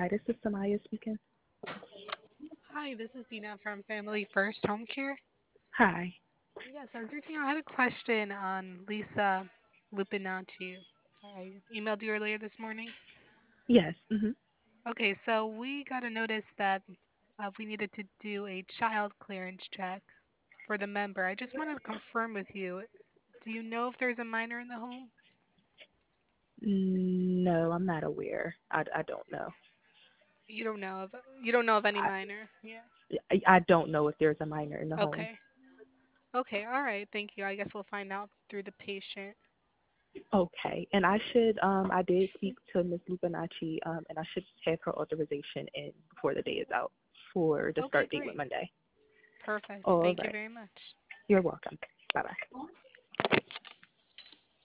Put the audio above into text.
Hi, this is Samaya speaking. Hi, this is Dina from Family First Home Care. Hi. Yes, I was reaching out. I had a question on Lisa Lupinacci. I emailed you earlier this morning. Yes. Mhm. Okay, so we got a notice that we needed to do a child clearance check for the member. I just wanted to confirm with you. Do you know if there's a minor in the home? No, I'm not aware. I don't know. You don't know of you don't know of any I, minor. Yeah. I don't know if there's a minor in the home. Okay. Okay. All right. Thank you. I guess we'll find out through the patient. Okay. And I did speak to Miss Lupinacci, and I should have her authorization in before the day is out for the Okay. start date with Great. Monday. Perfect. All Thank you right. very much. You're welcome. Bye bye.